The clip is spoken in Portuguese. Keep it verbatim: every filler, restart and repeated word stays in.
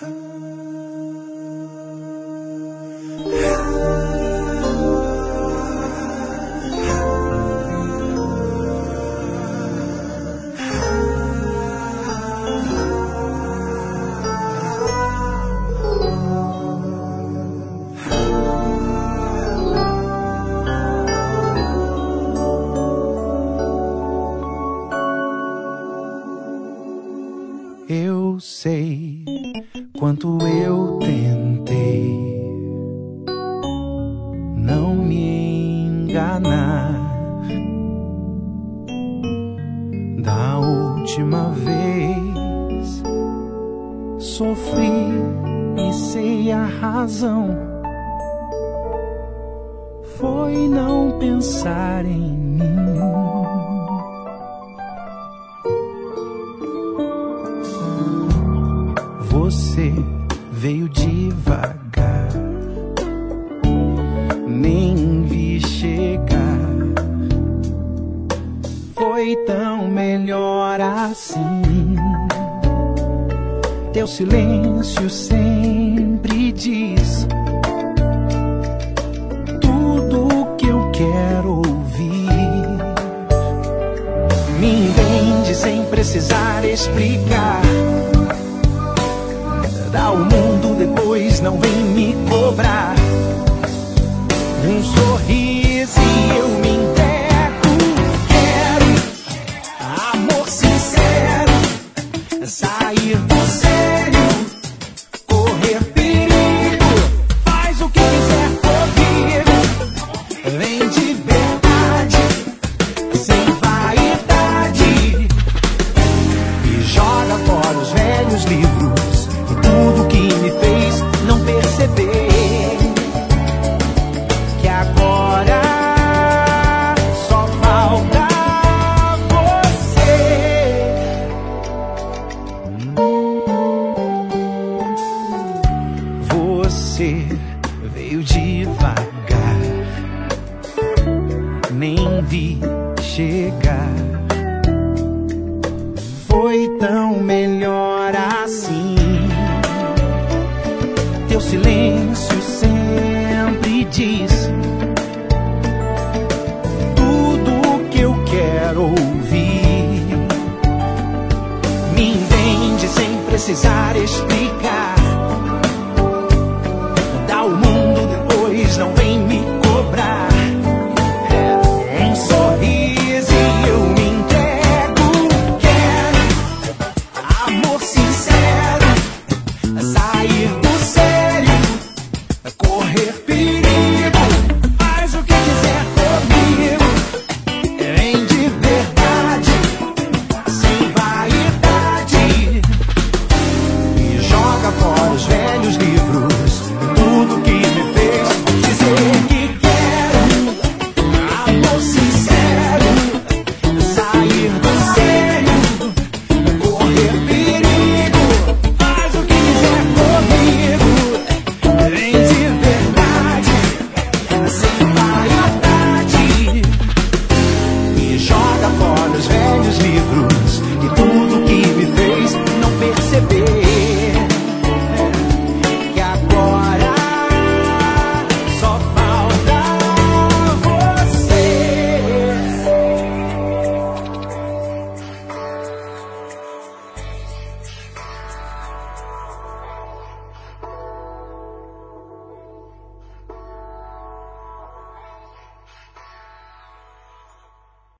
Eu sei quanto eu tentei não me enganar. Da última vez sofri e sei a razão foi não pensar em mim. Você veio devagar, nem vi chegar. Foi tão melhor assim. Teu silêncio sempre diz tudo o que eu quero ouvir. Me entende sem precisar explicar. Dá o mundo, depois não vem me cobrar. Um sorriso e eu me entrego. Quero amor sincero, sair do sério, correr perigo. Faz o que quiser comigo. Vem de verdade, sem vaidade, e joga fora os velhos livros. Tudo que me fez não perceber que agora só falta você. Você veio devagar, nem vi chegar. Foi tão melhor assim. Teu silêncio sempre diz tudo o que eu quero ouvir. Me entende sem precisar explicar. Dá o mundo, depois não vem me cobrar. Um sorriso e eu me entrego. Quero amor sincero, sair do correr perigo, faz o que quiser comigo. Vem de verdade, sem vaidade, e joga fora os velhos livros.